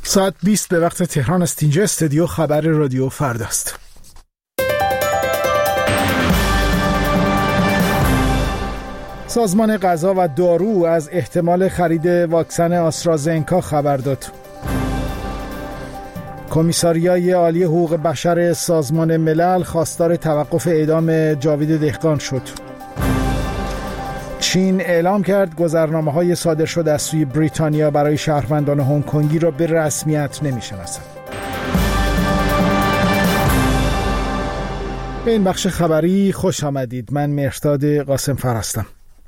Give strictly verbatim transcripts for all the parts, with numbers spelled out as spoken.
ساعت بیست به وقت تهران است. اینجا استودیو خبر رادیو فرداست. سازمان غذا و دارو از احتمال خرید واکسن آسترازنکا خبر داد. کمیساریای عالی حقوق بشر سازمان ملل خواستار توقف اعدام جاوید دهقان شد. چین اعلام کرد گذرنامه‌های صادر شده از سوی بریتانیا برای شهروندان هنگ کنگی را به رسمیت نمی‌شناسد. به این بخش خبری خوش آمدید. من مهرداد قاسم‌فر هستم.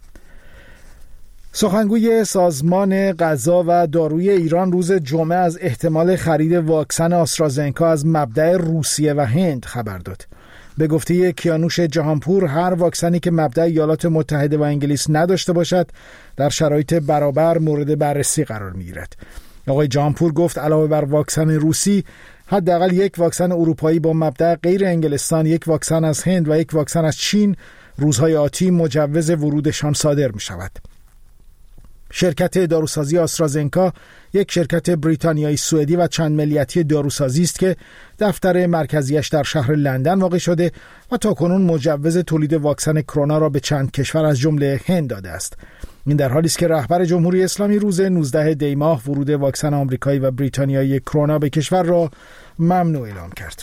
سخنگوی سازمان غذا و داروی ایران روز جمعه از احتمال خرید واکسن آسترازنکا از مبدأ روسیه و هند خبر داد. به گفته کیانوش جهانپور، هر واکسنی که مبدأ ایالات متحده و انگلیس نداشته باشد در شرایط برابر مورد بررسی قرار می‌گیرد. آقای جهانپور گفت علاوه بر واکسن روسی، حداقل یک واکسن اروپایی با مبدأ غیر انگلستان، یک واکسن از هند و یک واکسن از چین روزهای آتی مجوز ورودشان صادر می‌شود. شرکت داروسازی آسترازنکا یک شرکت بریتانیایی سوئدی و چند ملیتی داروسازی است که دفتر مرکزیش در شهر لندن واقع شده و تاکنون مجوز تولید واکسن کرونا را به چند کشور از جمله هند داده است. این در حالی است که رهبر جمهوری اسلامی روز نوزدهم دی ماه ورود واکسن آمریکایی و بریتانیایی کرونا به کشور را ممنوع اعلام کرد.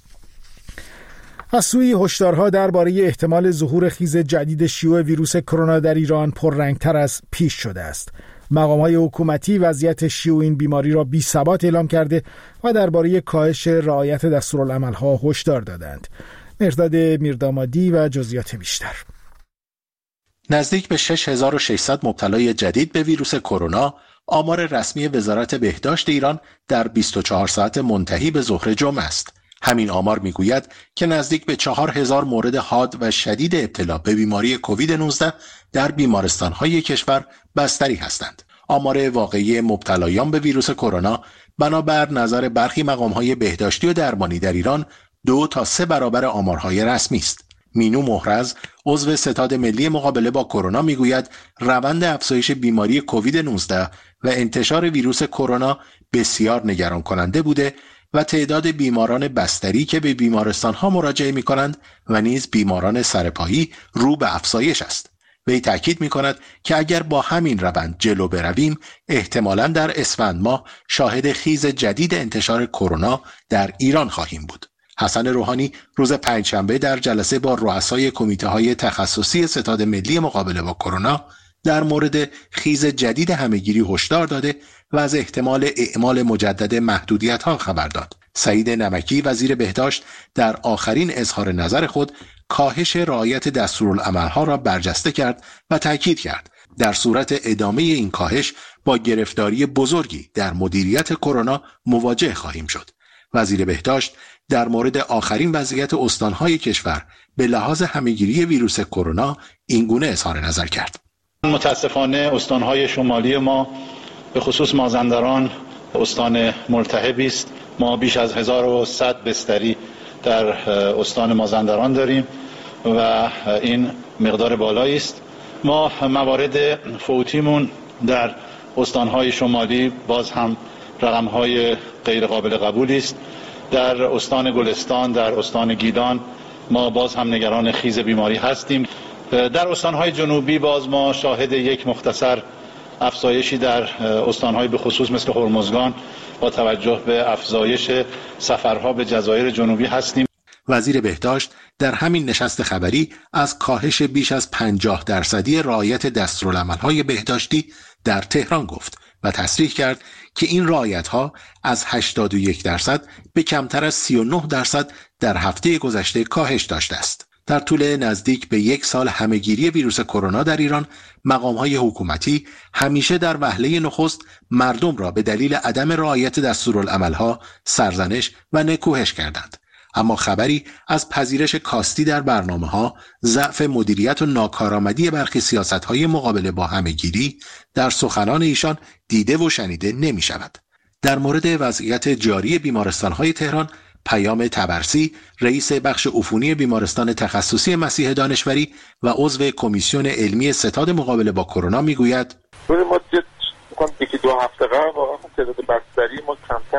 از سوی هشدارها درباره احتمال ظهور خیز جدید شیوع ویروس کرونا در ایران پررنگتر از پیش شده است. مقام‌های حکومتی وضعیت شیوع این بیماری را بی‌ثبات اعلام کرده و درباره کاهش رعایت دستورالعمل‌ها هشدار دادند. مرداد میردامادی و جزئیات بیشتر. نزدیک به شش هزار و ششصد مبتلای جدید به ویروس کرونا آمار رسمی وزارت بهداشت ایران در بیست و چهار ساعت منتهی به ظهر جمعه است. همین آمار میگوید که نزدیک به چهار هزار مورد حاد و شدید ابتلا به بیماری کووید نوزده در بیمارستان‌های کشور بستری هستند. آمار واقعی مبتلایان به ویروس کرونا بنابر نظر برخی مقام‌های بهداشتی و درمانی در ایران دو تا سه برابر آمارهای رسمی است. مینو محرز، عضو ستاد ملی مقابله با کرونا، میگوید روند افزایش بیماری کووید نوزده و انتشار ویروس کرونا بسیار نگران کننده بوده و تعداد بیماران بستری که به بیمارستان‌ها مراجعه می‌کنند و نیز بیماران سرپایی رو به افزایش است. وی تاکید می‌کند که اگر با همین روند جلو برویم، احتمالاً در اسفند ماه شاهد خیز جدید انتشار کرونا در ایران خواهیم بود. حسن روحانی روز پنجشنبه در جلسه با رؤسای کمیته‌های تخصصی ستاد ملی مقابله با کرونا در مورد خیز جدید همه‌گیری هشدار داده و از احتمال اعمال مجدد محدودیت‌ها خبر داد. سعید نمکی وزیر بهداشت در آخرین اظهار نظر خود کاهش رعایت دستورالعمل‌ها را برجسته کرد و تاکید کرد در صورت ادامه این کاهش با گرفتاری بزرگی در مدیریت کرونا مواجه خواهیم شد. وزیر بهداشت در مورد آخرین وضعیت استان‌های کشور به لحاظ همه‌گیری ویروس کرونا این گونه اظهار نظر کرد. متاسفانه استان‌های شمالی ما به خصوص مازندران استان ملتهبی است. ما بیش از هزار و صد بستری در استان مازندران داریم و این مقدار بالایی است. ما موارد فوتیمون در استان‌های شمالی باز هم رقم‌های غیر قابل قبولی است. در استان گلستان، در استان گیلان ما باز هم نگران خیز بیماری هستیم. در استان‌های جنوبی باز ما شاهد یک مختصر افزایشی در استان‌های به خصوص مثل هرمزگان با توجه به افزایش سفرها به جزایر جنوبی هستیم. وزیر بهداشت در همین نشست خبری از کاهش بیش از پنجاه درصدی رعایت دستورالعمل‌های بهداشتی در تهران گفت و تصریح کرد که این رعایت‌ها از هشتاد و یک درصد به کمتر از سی و نه درصد در هفته گذشته کاهش داشته است. در طول نزدیک به یک سال همه‌گیری ویروس کرونا در ایران، مقام‌های حکومتی همیشه در وهله نخست مردم را به دلیل عدم رعایت دستورالعمل‌ها سرزنش و نکوهش کردند. اما خبری از پذیرش کاستی در برنامه‌ها، ضعف مدیریت و ناکارآمدی برخی سیاست‌های مقابله با همه‌گیری در سخنان ایشان دیده و شنیده نمی‌شود. در مورد وضعیت جاری بیمارستان‌های تهران، پیام طبرسی، رئیس بخش عفونی بیمارستان تخصصی مسیح دانشوری و عضو کمیسیون علمی ستاد مقابله با کرونا میگوید: ما یکی دو هفته قبل واقعا تعداد بستری ما کمتر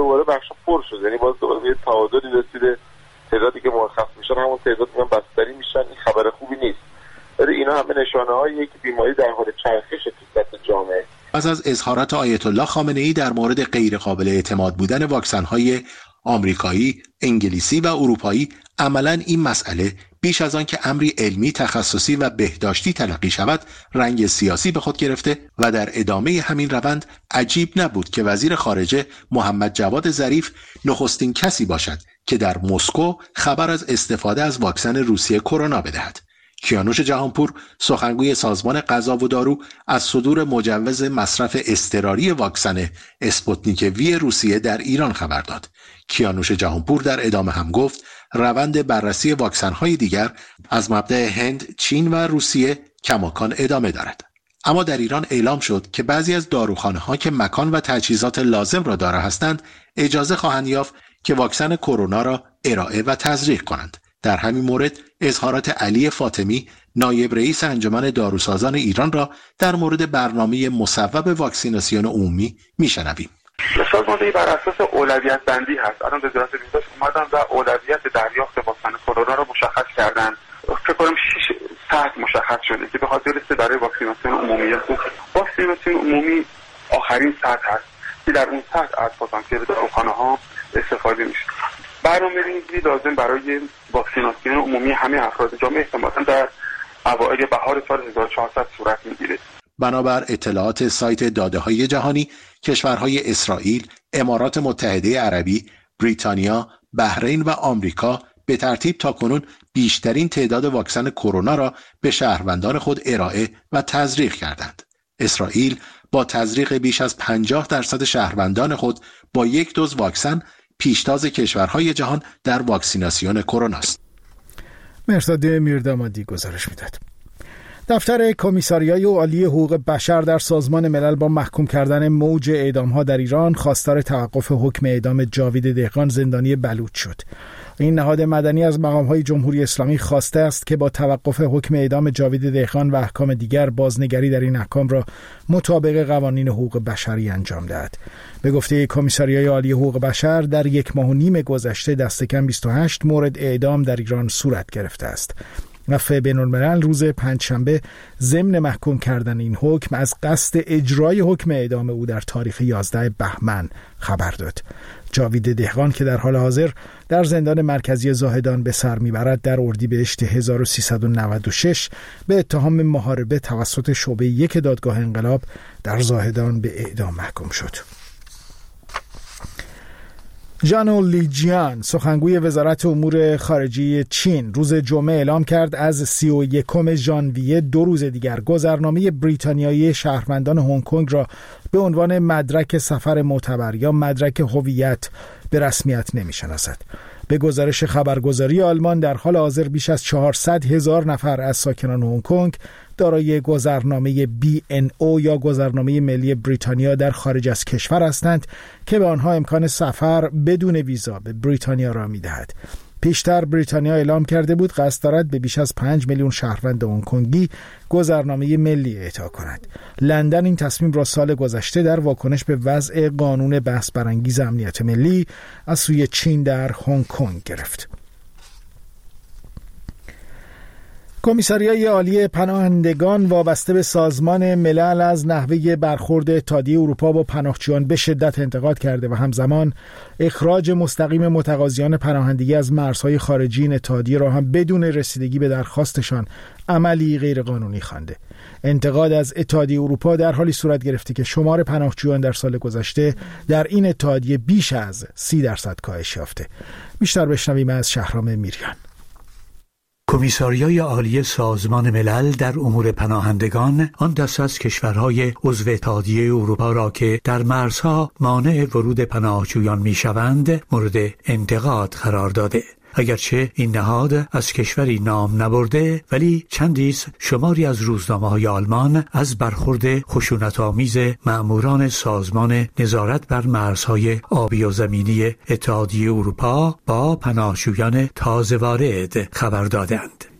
دوباره بخش پر شد، یعنی باز دوباره به تعادلی رسیده، تعدادی که مرخص میشن همون تعداد میان بستری میشن. این خبر خوبی نیست، ولی اینا همه نشانه‌هاییه که بیماری در حال چرخش تو سطح جامعه. پس از اظهارات آیت الله خامنه‌ای در مورد غیر قابل اعتماد بودن واکسن‌های آمریکایی، انگلیسی و اروپایی، عملاً این مسئله بیش از آن که امری علمی، تخصصی و بهداشتی تلقی شود، رنگ سیاسی به خود گرفته و در ادامه همین روند عجیب نبود که وزیر خارجه محمد جواد ظریف نخستین کسی باشد که در مسکو خبر از استفاده از واکسن روسیه کرونا بدهد. کیانوش جهانپور، سخنگوی سازمان غذا و دارو، از صدور مجوز مصرف اضطراری واکسن اسپوتنیک وی روسیه در ایران خبر داد. کیانوش جهانپور در ادامه هم گفت روند بررسی واکسن‌های دیگر از مبدأ هند، چین و روسیه کماکان ادامه دارد. اما در ایران اعلام شد که بعضی از داروخانه‌ها که مکان و تجهیزات لازم را دارا هستند، اجازه خواهند یافت که واکسن کرونا را ارائه و تزریق کنند. در همین مورد اظهارات علی فاطمی، نایب رئیس انجمن داروسازان ایران را در مورد برنامه مصوب واکسیناسیون عمومی میشنویم. سازماندهی بر اساس اولویت بندی هست. الان وزارت بهداشت اومدن و اولویت دریافت واکسن کرونا را مشخص کردن. فکر کنم شش ساعت مشخص شده که به خاطر است برای واکسیناسیون عمومی است. واکسیناسیون عمومی آخرین ساعت هست که در اون ساعت از پتانسیل داروخانه‌ها استفاده میشه. برنامه‌ریزی لازم برای واکسیناسیون عمومی همه افراد جامعه احتمالاً در اوایل بهار سال هزار و چهارصد صورت میگیره. بنابر اطلاعات سایت داده‌های جهانی، کشورهای اسرائیل، امارات متحده عربی، بریتانیا، بحرین و آمریکا به ترتیب تاکنون بیشترین تعداد واکسن کرونا را به شهروندان خود ارائه و تزریق کردند. اسرائیل با تزریق بیش از پنجاه درصد شهروندان خود با یک دوز واکسن پیشتاز کشورهای جهان در واکسیناسیون کرونا است. مرتضی میردامادی گزارش میداد. دفتر کمیساریای عالی حقوق بشر در سازمان ملل با محکوم کردن موج اعدام‌ها در ایران خواستار توقف حکم اعدام جاوید دهقان زندانی بلوچ شد. این نهاد مدنی از مقام‌های جمهوری اسلامی خواسته است که با توقف حکم اعدام جاوید دهقان و احکام دیگر بازنگری در این احکام را مطابق قوانین حقوق بشری انجام دهد. به گفته کمیساریای عالی حقوق بشر در یک ماه و نیم گذشته دست کم بیست و هشت مورد اعدام در ایران صورت گرفته است. عفو بین‌الملل روز پنجشنبه ضمن محکوم کردن این حکم از قصد اجرای حکم اعدام او در تاریخ یازده بهمن خبر داد. جاوید دهقان که در حال حاضر در زندان مرکزی زاهدان به سر میبرد در اردیبهشت هزار و سیصد و نود و شش به اتهام محاربه توسط شعبه یک دادگاه انقلاب در زاهدان به اعدام محکوم شد. ژانو لیجیان، سخنگوی وزارت امور خارجه چین، روز جمعه اعلام کرد از سی و یکم ژانویه دو روز دیگر گذرنامه بریتانیایی شهروندان هنگ کنگ را به عنوان مدرک سفر معتبر یا مدرک هویت به رسمیت نمی‌شناسد. به گزارش خبرگزاری آلمان در حال حاضر بیش از چهارصد هزار نفر از ساکنان هنگ کنگ دارای گذرنامه بی ان او یا گذرنامه ملی بریتانیا در خارج از کشور هستند که به آنها امکان سفر بدون ویزا به بریتانیا را می‌دهد. پیشتر بریتانیا اعلام کرده بود قصد دارد به بیش از پنج میلیون شهروند هنگ کنگی گذرنامه ملی اعطا کند. لندن این تصمیم را سال گذشته در واکنش به وضع قانون بحث برانگیز امنیت ملی از سوی چین در هنگ کنگ گرفت. کمیساریای عالی پناهندگان وابسته به سازمان ملل از نحوه برخورد اتحادیه اروپا با پناهجویان به شدت انتقاد کرده و همزمان اخراج مستقیم متقاضیان پناهندگی از مرزهای خارجی این اتحادیه را هم بدون رسیدگی به درخواستشان عملی غیرقانونی خوانده. انتقاد از اتحادیه اروپا در حالی صورت گرفته که شمار پناهجویان در سال گذشته در این اتحادیه بیش از سی درصد کاهش یافته. بیشتر بشنویم از شهرام میریان. کمیساریای عالی سازمان ملل در امور پناهندگان آن دست از کشورهای عضو اتحادیه اروپا را که در مرزها مانع ورود پناهجویان میشوند مورد انتقاد قرار داده. اگرچه این نهاد از کشوری نام نبرده ولی چندیز شماری از روزنامه‌های آلمان از برخورد خشونت‌آمیز مأموران سازمان نظارت بر مرزهای آبی و زمینی اتحادیه اروپا با پناهجویان تازه وارد خبر دادند.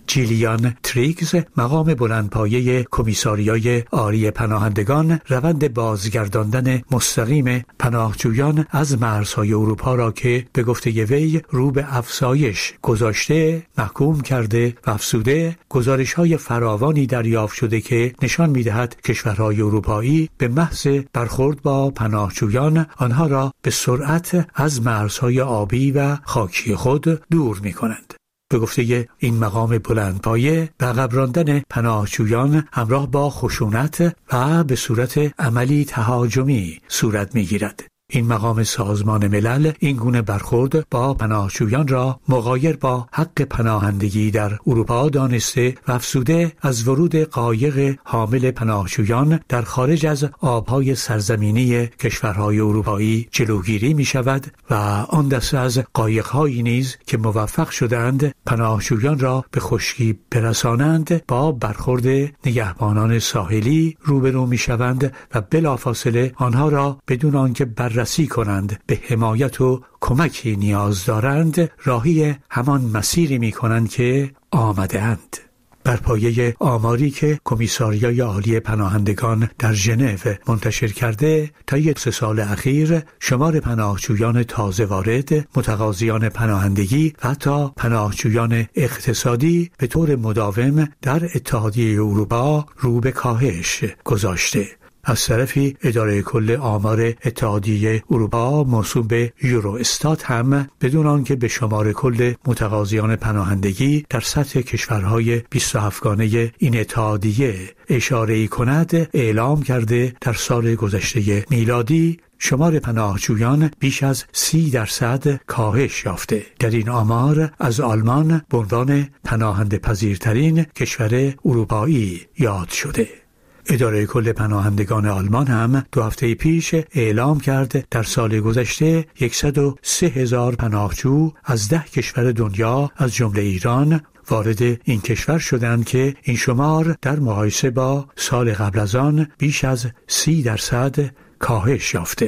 جیلیان تریگز، مقام بلندپایه کمیساریای عالی پناهندگان، روند بازگرداندن مستقیم پناهجویان از مرزهای اروپا را که به گفته وی رو به افزایش گذاشته محکوم کرده و افزوده گزارش‌های فراوانی دریافت شده که نشان می‌دهد کشورهای اروپایی به محض برخورد با پناهجویان آنها را به سرعت از مرزهای آبی و خاکی خود دور می‌کنند. به گفته این مقام بلندپایه، به عقب راندن پناهجویان همراه با خشونت و به صورت عملی تهاجمی صورت می‌گیرد. این مقام سازمان ملل این گونه برخورد با پناهجویان را مغایر با حق پناهندگی در اروپا دانسته و افزوده از ورود قایق حامل پناهجویان در خارج از آبهای سرزمینی کشورهای اروپایی جلوگیری می شود و آن دسته از قایق‌هایی نیز که موفق شدند پناهجویان را به خشکی برسانند با برخورد نگهبانان ساحلی روبرو می شوند و بلافاصله آنها را بدون آنکه بر رسی کنند به حمایت و کمکی نیاز دارند راهی همان مسیری می کنند که آمده اند. بر پایه آماری که کمیساریای عالی پناهندگان در ژنو منتشر کرده، طی سه سال اخیر شمار پناهجویان تازه وارد، متقاضیان پناهندگی و حتی پناهجویان اقتصادی به طور مداوم در اتحادیه اروپا رو به کاهش گذاشته. از طرفی اداره کل آمار اتحادیه اروپا موسوم به یوروستات هم بدون آنکه به شمار کل متقاضیان پناهندگی در سطح کشورهای بیست و هفت گانه این اتحادیه اشاره‌ای کند، اعلام کرده در سال گذشته میلادی شمار پناهجویان بیش از سی درصد کاهش یافته. در این آمار از آلمان به عنوان پناهنده پذیرترین کشور اروپایی یاد شده. اداره کل پناهندگان آلمان هم دو هفته پیش اعلام کرد در سال گذشته صد و سه هزار پناهجو از ده کشور دنیا از جمله ایران وارد این کشور شدند که این شمار در مقایسه با سال قبل از آن بیش از سی درصد کاهش یافته.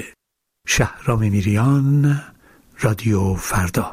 شهرام میریان، رادیو فردا.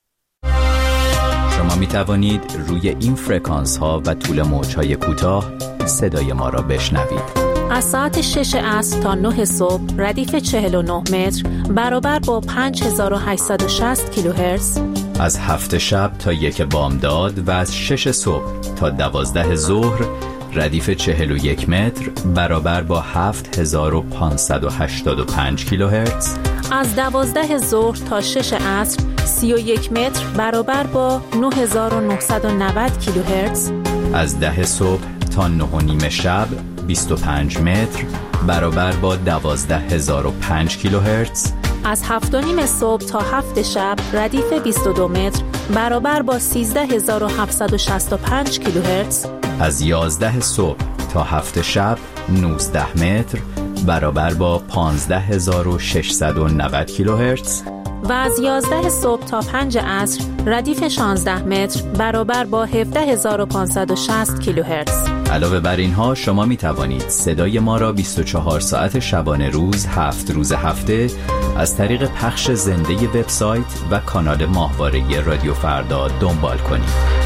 شما می توانید روی این فرکانس ها و طول موج های کوتاه صدای ما را بشنوید. از ساعت شش عصر تا نه صبح ردیف چهل و نه متر برابر با پنج هزار و هشتصد و شصت کیلوهرتز. از هفت شب تا یک بامداد و از شش صبح تا دوازده ظهر ردیف چهل و یک متر برابر با هفت هزار و پانصد و هشتاد و پنج کیلوهرتز. از دوازده ظهر تا شش عصر سی و یک متر برابر با نه هزار و نهصد و نود کیلوهرتز. از ده صبح تا نه و نیم شب بیست و پنج متر برابر با دوازده هزار و پنج کیلوهرتز. از هفت و نیم صبح تا هفت شب ردیف بیست و دو متر برابر با سیزده هزار و هفتصد و شصت و پنج کیلوهرتز. از یازده صبح تا هفت شب نوزده متر برابر با پانزده هزار و ششصد و نود کیلوهرتز. و از یازده صبح تا پنج عصر ردیف شانزده متر برابر با هفده هزار و پانصد و شصت کیلوهرتز. علاوه بر اینها شما می توانید صدای ما را بیست و چهار ساعت شبانه روز هفت روز هفته از طریق پخش زنده وبسایت و کانال ماهواره رادیو فردا دنبال کنید.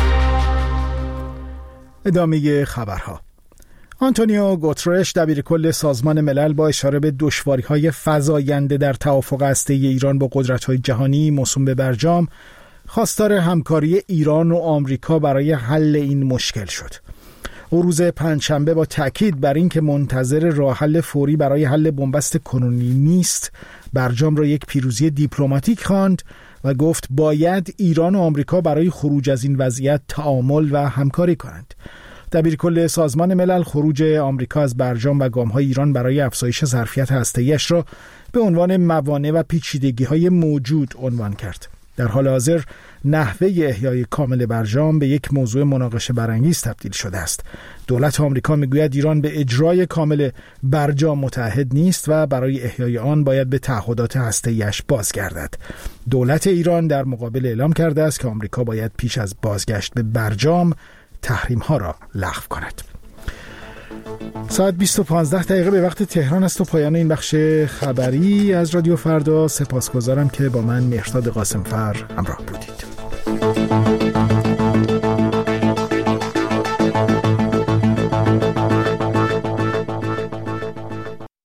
ادامه خبرها. آنتونیو گوترش دبیرکل سازمان ملل با اشاره به دشواری‌های فزاینده در توافق هسته‌ای ایران با قدرت‌های جهانی موسوم به برجام خواستار همکاری ایران و آمریکا برای حل این مشکل شد. او روز پنجشنبه با تاکید بر این که منتظر راه حل فوری برای حل بنبست کنونی نیست، برجام را یک پیروزی دیپلماتیک خواند و گفت باید ایران و آمریکا برای خروج از این وضعیت تعامل و همکاری کنند. دبیرکل سازمان ملل خروج آمریکا از برجام و گام‌های ایران برای افزایش ظرفیت هسته‌ایش را به عنوان موانع و پیچیدگی‌های موجود عنوان کرد. در حال حاضر نحوه احیای کامل برجام به یک موضوع مناقشه برانگیز تبدیل شده است. دولت آمریکا میگوید ایران به اجرای کامل برجام متعهد نیست و برای احیای آن باید به تعهدات هسته‌ایش بازگردد. دولت ایران در مقابل اعلام کرده است که آمریکا باید پیش از بازگشت به برجام تحریم ها را لغو کند. ساعت بیست و پانزده دقیقه به وقت تهران است و پایان این بخش خبری از رادیو فردا. سپاسگزارم که با من مهرداد قاسمفر همراه بودید.